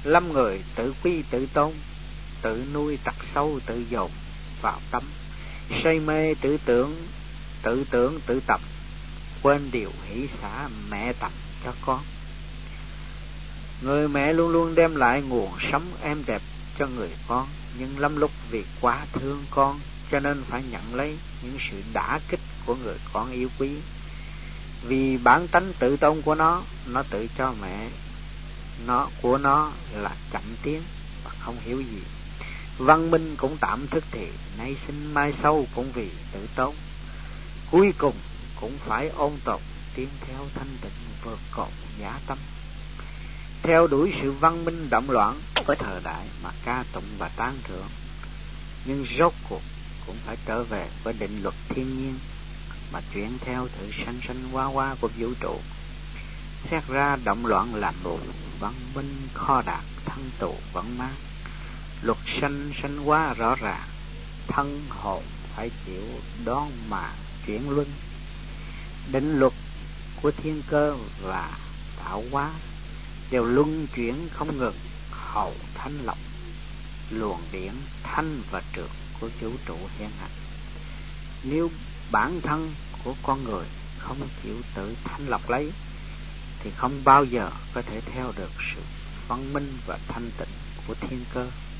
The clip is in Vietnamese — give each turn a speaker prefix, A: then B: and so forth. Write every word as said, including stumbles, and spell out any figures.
A: Lâm người tự quy tự tôn, tự nuôi tật sâu tự dồn vào tâm, say mê tự tưởng, tự tưởng tự tập, quên điều hỷ xả mẹ tập cho con. Người mẹ luôn luôn đem lại nguồn sống êm đẹp cho người con, nhưng lắm lúc vì quá thương con cho nên phải nhận lấy những sự đả kích của người con yêu quý. Vì bản tánh tự tôn của nó, nó tự cho mẹ nó của nó là chậm tiến và không hiểu gì. Văn minh cũng tạm thức thì nay sinh mai sau cũng vì tự tôn, cuối cùng cũng phải ôn tồn tiến theo thanh tịnh vượt cội giả tâm. Theo đuổi sự văn minh động loạn với thời đại mà ca tụng và tán thưởng, nhưng rốt cuộc cũng phải trở về với định luật thiên nhiên mà chuyển theo sự sanh sanh hóa hóa của vũ trụ. Xét ra động loạn làm mù, văn minh kho đạt, thân tù vẫn mang. Luật sanh sanh hóa rõ ràng, thân hồn phải chịu đón mà chuyển luân. Định luật của thiên cơ và tạo hóa đều luân chuyển không ngừng, hầu thanh lọc luồng điển thanh và trượt của vũ trụ hiện hành. Nếu bản thân của con người không chịu tự thanh lọc lấy thì không bao giờ có thể theo được sự văn minh và thanh tịnh của thiên cơ.